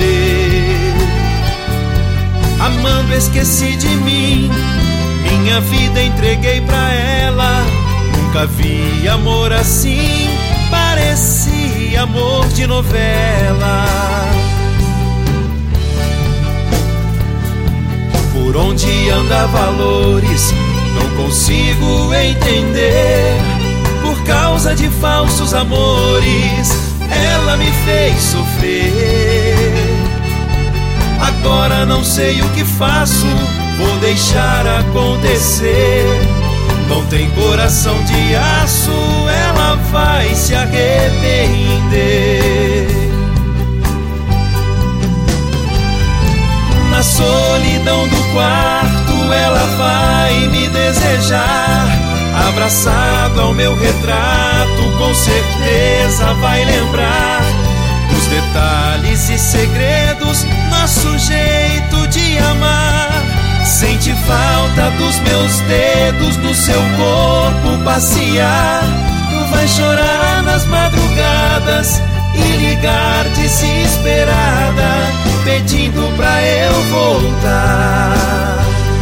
quebrei. Amando esqueci de mim, minha vida entreguei pra ela. Nunca vi amor assim, parecia amor de novela. Por onde anda valores, não consigo entender. Por causa de falsos amores, ela me fez sofrer. Agora não sei o que faço, vou deixar acontecer. Não tem coração de aço, ela vai se arrepender. Na solidão do quarto, ela vai me desejar. Abraçado ao meu retrato, com certeza vai lembrar dos detalhes e segredos, nosso jeito de amar. Sente falta dos meus dedos no seu corpo passear. Vai chorar nas madrugadas e ligar desesperada, pedindo pra eu voltar.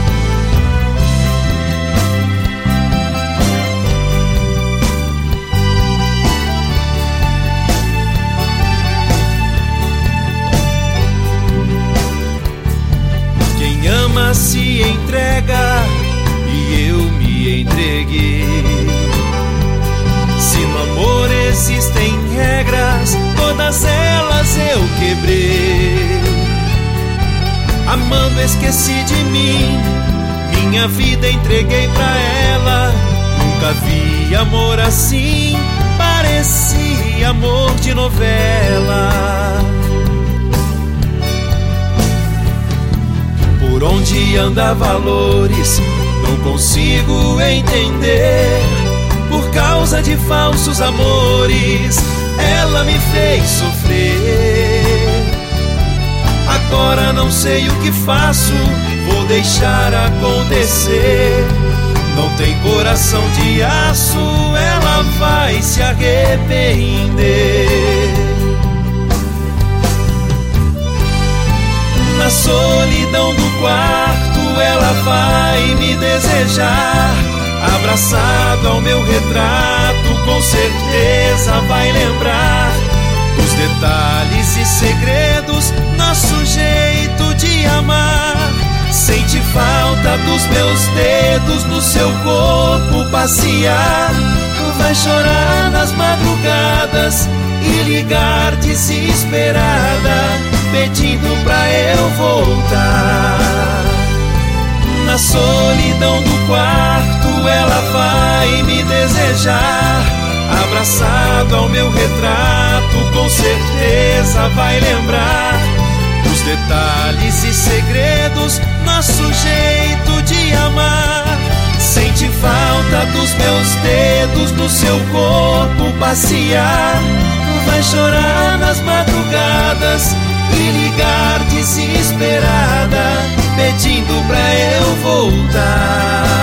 Quem ama se entrega e eu me entreguei. Se no amor existem regras, todas elas eu quebrei. Amando esqueci de mim, minha vida entreguei pra ela. Nunca vi amor assim, parecia amor de novela. Por onde anda valores, não consigo entender. Por causa de falsos amores, ela me fez sofrer. Agora não sei o que faço, vou deixar acontecer. Não tem coração de aço, ela vai se arrepender. Na solidão do quarto, ela vai me desejar. Abraçado ao meu retrato, com certeza vai lembrar dos detalhes e segredos, nosso jeito de amar. Sente falta dos meus dedos no seu corpo passear. Vai chorar nas madrugadas e ligar desesperada, pedindo pra eu voltar. Na solidão do quarto, ela vai me desejar. Abraçado ao meu retrato, com certeza vai lembrar dos detalhes e segredos, nosso jeito de amar. Sente falta dos meus dedos no seu corpo passear. Vai chorar nas madrugadas e ligar desesperada, pedindo pra eu voltar.